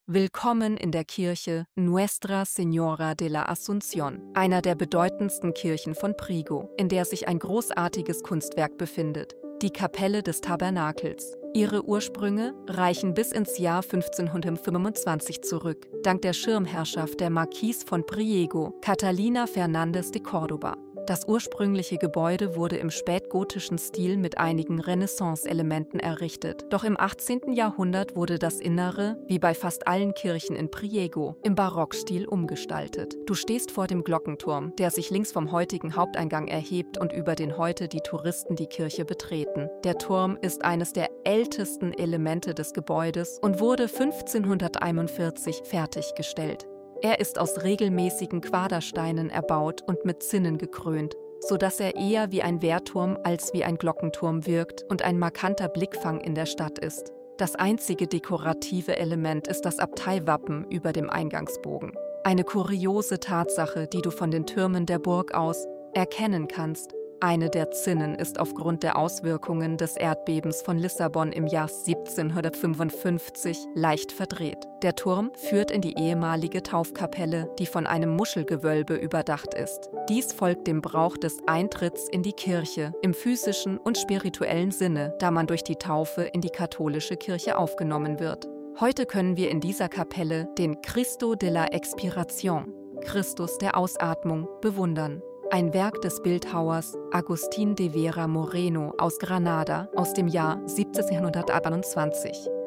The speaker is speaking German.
Willkommen in der Kirche Nuestra Señora de la Asunción, einer der bedeutendsten Kirchen von Priego, in der sich ein großartiges Kunstwerk befindet, die Kapelle des Tabernakels. Ihre Ursprünge reichen bis ins Jahr 1525 zurück, dank der Schirmherrschaft der Marquise von Priego, Catalina Fernández de Córdoba. Das ursprüngliche Gebäude wurde im spätgotischen Stil mit einigen Renaissance-Elementen errichtet. Doch im 18. Jahrhundert wurde das Innere, wie bei fast allen Kirchen in Priego, im Barockstil umgestaltet. Du stehst vor dem Glockenturm, der sich links vom heutigen Haupteingang erhebt und über den heute die Touristen die Kirche betreten. Der Turm ist eines der ältesten Elemente des Gebäudes und wurde 1541 fertiggestellt. Er ist aus regelmäßigen Quadersteinen erbaut und mit Zinnen gekrönt, sodass er eher wie ein Wehrturm als wie ein Glockenturm wirkt und ein markanter Blickfang in der Stadt ist. Das einzige dekorative Element ist das Abteiwappen über dem Eingangsbogen. Eine kuriose Tatsache, die du von den Türmen der Burg aus erkennen kannst. Eine der Zinnen ist aufgrund der Auswirkungen des Erdbebens von Lissabon im Jahr 1755 leicht verdreht. Der Turm führt in die ehemalige Taufkapelle, die von einem Muschelgewölbe überdacht ist. Dies folgt dem Brauch des Eintritts in die Kirche im physischen und spirituellen Sinne, da man durch die Taufe in die katholische Kirche aufgenommen wird. Heute können wir in dieser Kapelle den Cristo de la Expiración, Christus der Ausatmung, bewundern. Ein Werk des Bildhauers Agustín de Vera Moreno aus Granada aus dem Jahr 1721.